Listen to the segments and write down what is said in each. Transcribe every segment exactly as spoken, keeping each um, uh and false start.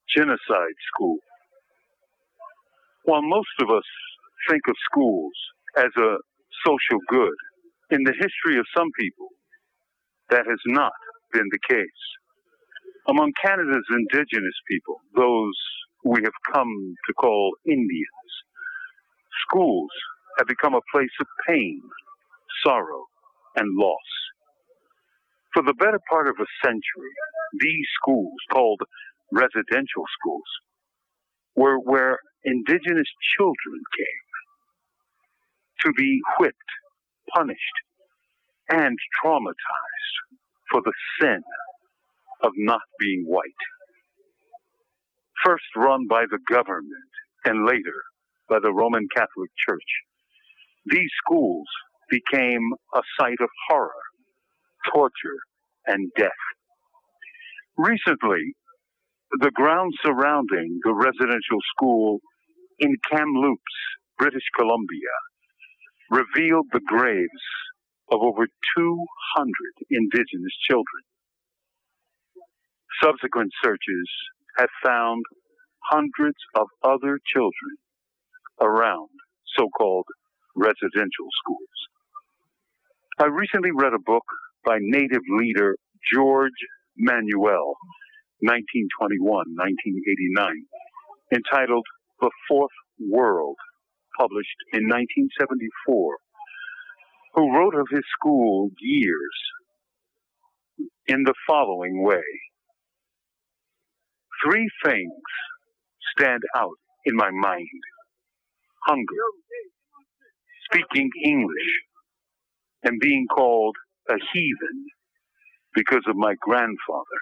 Genocide School. While most of us think of schools as a social good, in the history of some people, that has not been the case. Among Canada's indigenous people, those we have come to call Indians, schools have become a place of pain, sorrow, and loss. For the better part of a century, these schools, called residential schools, were where indigenous children came to be whipped, punished, and traumatized for the sin of not being white. First run by the government and later by the Roman Catholic Church, these schools became a site of horror, torture, and death. Recently, the ground surrounding the residential school in Kamloops, British Columbia, revealed the graves of over two hundred indigenous children. Subsequent searches have found hundreds of other children around so-called residential schools. I recently read a book by Native leader George Manuel, nineteen twenty-one to nineteen eighty-nine, entitled The Fourth World, published in nineteen seventy-four, who wrote of his school years in the following way. Three things stand out in my mind: hunger, speaking English, and being called a heathen because of my grandfather.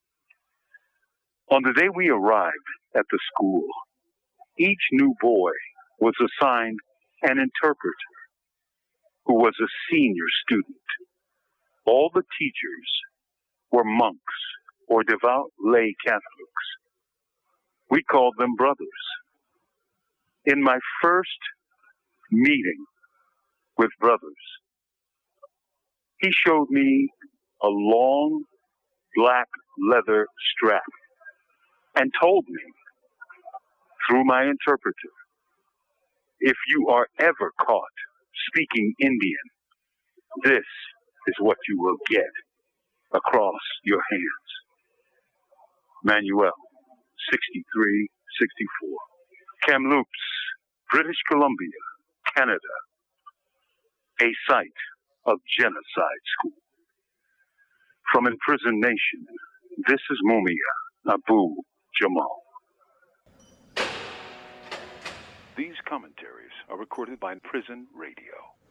On the day we arrived at the school, each new boy was assigned an interpreter who was a senior student. All the teachers were monks or devout lay Catholics. We called them brothers. In my first meeting with brothers, he showed me a long black leather strap and told me, through my interpreter, if you are ever caught speaking Indian, this is what you will get across your hands. Manuel, sixty-three sixty-four. Kamloops, British Columbia, Canada. A site of genocide school. From Imprisoned Nation, this is Mumia Abu Jamal. These commentaries are recorded by Prison Radio.